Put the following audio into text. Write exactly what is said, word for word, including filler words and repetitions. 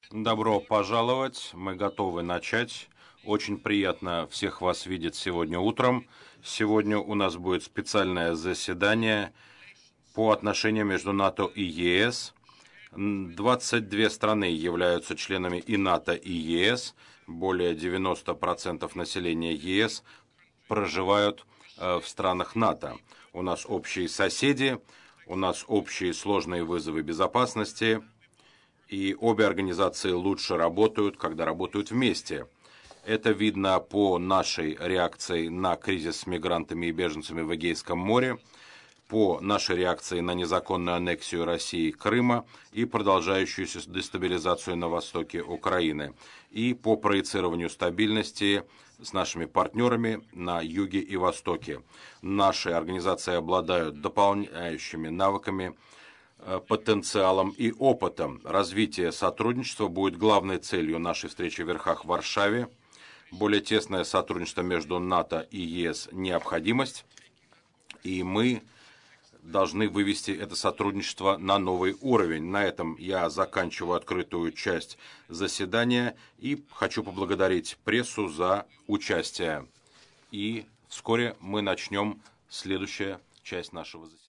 Добро пожаловать, мы готовы начать. Очень приятно всех вас видеть сегодня утром. Сегодня у нас будет специальное заседание по отношениям между НАТО и ЕС. двадцать две страны являются членами и НАТО, и ЕС. Более девяноста процентов населения ЕС проживают в странах НАТО. У нас общие соседи, у нас общие сложные вызовы безопасности. И обе организации лучше работают, когда работают вместе. Это видно по нашей реакции на кризис с мигрантами и беженцами в Эгейском море, по нашей реакции на незаконную аннексию России Крыма и продолжающуюся дестабилизацию на востоке Украины, и по проецированию стабильности с нашими партнерами на юге и востоке. Наши организации обладают дополняющими навыками, потенциалом и опытом. Развитие сотрудничества будет главной целью нашей встречи в верхах в Варшаве. Более тесное сотрудничество между НАТО и ЕС – необходимость, и мы должны вывести это сотрудничество на новый уровень. На этом я заканчиваю открытую часть заседания и хочу поблагодарить прессу за участие. И вскоре мы начнем следующую часть нашего заседания.